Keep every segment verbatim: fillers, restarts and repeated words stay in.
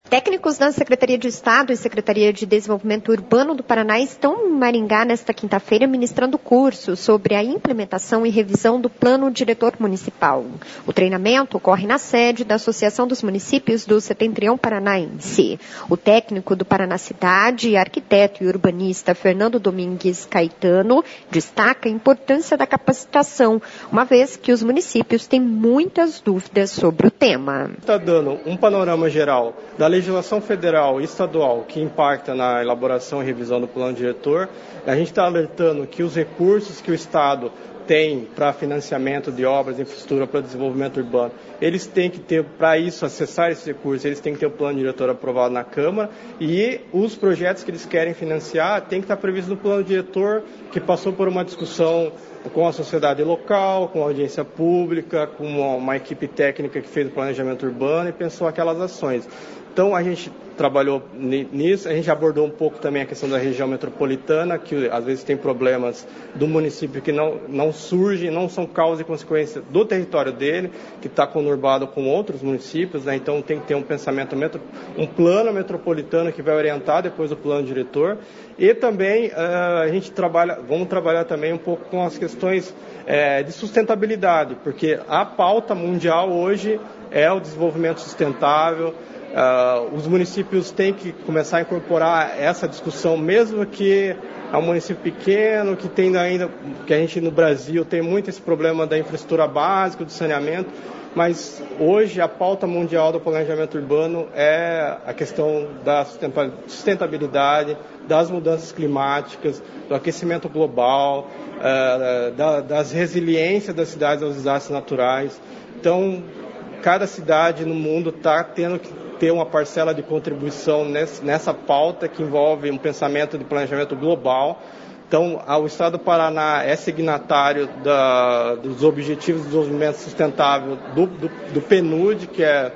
Técnicos da Secretaria de Estado e Secretaria de Desenvolvimento Urbano do Paraná estão em Maringá nesta quinta-feira ministrando curso sobre a implementação e revisão do Plano Diretor Municipal. O treinamento ocorre na sede da Associação dos Municípios do Setentrião Paranaense. O técnico do Paraná Cidade, arquiteto e urbanista Fernando Domingues Caetano, destaca a importância da capacitação, uma vez que os municípios têm muitas dúvidas sobre o tema. Está dando um panorama geral da legislação federal e estadual que impacta na elaboração e revisão do plano diretor. A gente está alertando que os recursos que o Estado tem para financiamento de obras de infraestrutura para desenvolvimento urbano, eles têm que ter, para isso, acessar esses recursos, eles têm que ter o plano diretor aprovado na Câmara e os projetos que eles querem financiar têm que estar previstos no plano diretor, que passou por uma discussão com a sociedade local, com a audiência pública, com uma, uma equipe técnica que fez o planejamento urbano e pensou aquelas ações. Então, a gente trabalhou nisso, a gente abordou um pouco também a questão da região metropolitana, que às vezes tem problemas do município que não, não surgem, não são causa e consequência do território dele, que está conurbado com outros municípios, né? Então tem que ter um pensamento, um plano metropolitano que vai orientar depois o plano diretor. E também uh, a gente trabalha, vamos trabalhar também um pouco com as questões uh, de sustentabilidade, porque a pauta mundial hoje é o desenvolvimento sustentável. Uh, os municípios têm que começar a incorporar essa discussão, mesmo que é um município pequeno, que tem ainda, que a gente no Brasil tem muito esse problema da infraestrutura básica, do saneamento, mas hoje a pauta mundial do planejamento urbano é a questão da sustentabilidade, das mudanças climáticas, do aquecimento global, uh, da, das resiliências das cidades aos desastres naturais. Então, cada cidade no mundo está tendo que ter uma parcela de contribuição nessa pauta que envolve um pensamento de planejamento global. Então, o Estado do Paraná é signatário da, dos Objetivos de Desenvolvimento Sustentável do, do, do P N U D, que é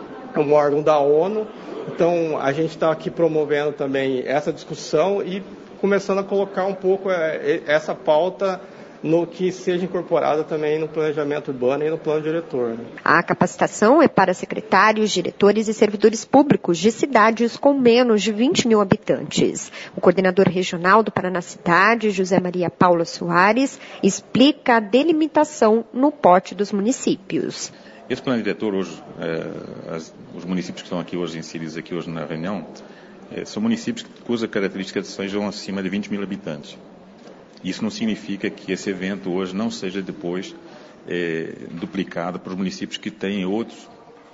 um órgão da ONU. Então, a gente está aqui promovendo também essa discussão e começando a colocar um pouco essa pauta no que seja incorporada também no planejamento urbano e no plano diretor. Né? A capacitação é para secretários, diretores e servidores públicos de cidades com menos de vinte mil habitantes. O coordenador regional do Paraná Cidade, José Maria Paula Soares, explica a delimitação no porte dos municípios. Esse plano diretor hoje, eh, as, os municípios que estão aqui hoje inseridos aqui hoje na reunião, eh, são municípios cuja característica sejam acima de vinte mil habitantes. Isso não significa que esse evento hoje não seja depois é, duplicado para os municípios que têm outros,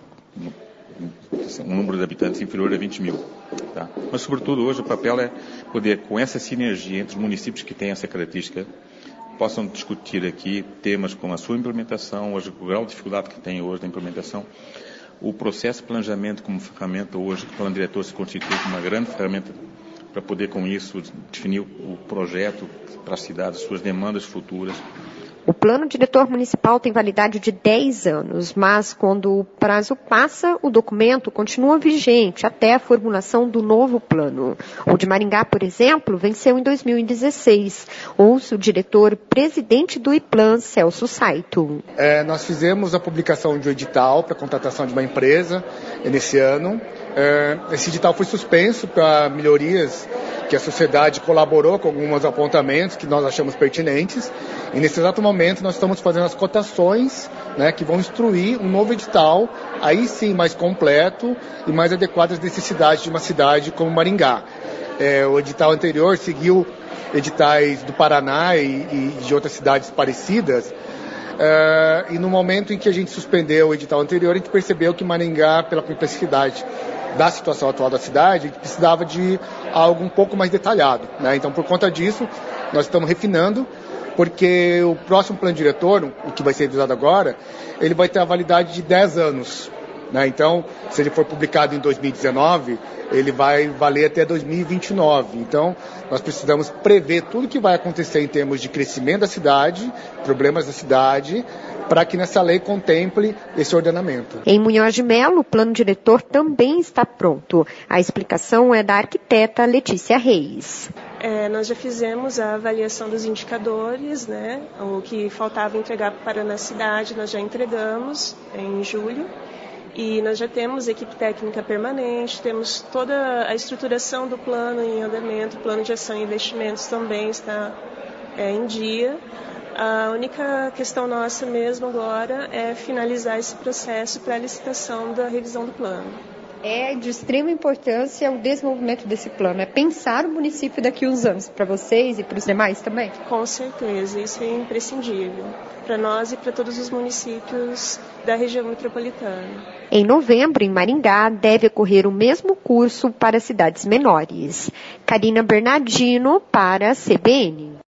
um número de habitantes inferior a vinte mil. Tá? Mas, sobretudo, hoje o papel é poder, com essa sinergia entre os municípios que têm essa característica, possam discutir aqui temas como a sua implementação, hoje, o grau de dificuldade que tem hoje da implementação, o processo de planejamento como ferramenta hoje, que o plano diretor se constitui como uma grande ferramenta para poder, com isso, definir o projeto para a cidade, suas demandas futuras. O plano diretor municipal tem validade de dez anos, mas quando o prazo passa, o documento continua vigente até a formulação do novo plano. O de Maringá, por exemplo, venceu em dois mil e dezesseis. Ouço o diretor-presidente do IPLAN, Celso Saito. É, nós fizemos a publicação de um edital para a contratação de uma empresa nesse ano. É, esse edital foi suspenso para melhorias que a sociedade colaborou com alguns apontamentos que nós achamos pertinentes. E nesse exato momento nós estamos fazendo as cotações, né, que vão instruir um novo edital, aí sim mais completo e mais adequado às necessidades de uma cidade como Maringá. É, o edital anterior seguiu editais do Paraná e, e de outras cidades parecidas. É, e no momento em que a gente suspendeu o edital anterior, a gente percebeu que Maringá, pela complexidade da situação atual da cidade, precisava de algo um pouco mais detalhado, né? Então, por conta disso, nós estamos refinando, porque o próximo plano diretor, o que vai ser revisado agora, ele vai ter a validade de dez anos. Né? Então, se ele for publicado em dois mil e dezenove, ele vai valer até dois mil e vinte e nove. Então, nós precisamos prever tudo o que vai acontecer em termos de crescimento da cidade, problemas da cidade, para que nessa lei contemple esse ordenamento. Em Munhoz de Melo, o plano diretor também está pronto. A explicação é da arquiteta Letícia Reis. É, nós já fizemos a avaliação dos indicadores, né? O que faltava entregar para a Paraná Cidade, nós já entregamos em julho. E nós já temos equipe técnica permanente, temos toda a estruturação do plano em andamento, o plano de ação e investimentos também está é, em dia. A única questão nossa mesmo agora é finalizar esse processo para a licitação da revisão do plano. É de extrema importância o desenvolvimento desse plano, é pensar o município daqui a uns anos, para vocês e para os demais também? Com certeza, isso é imprescindível, para nós e para todos os municípios da região metropolitana. Em novembro, em Maringá, deve ocorrer o mesmo curso para cidades menores. Karina Bernardino, para a C B N.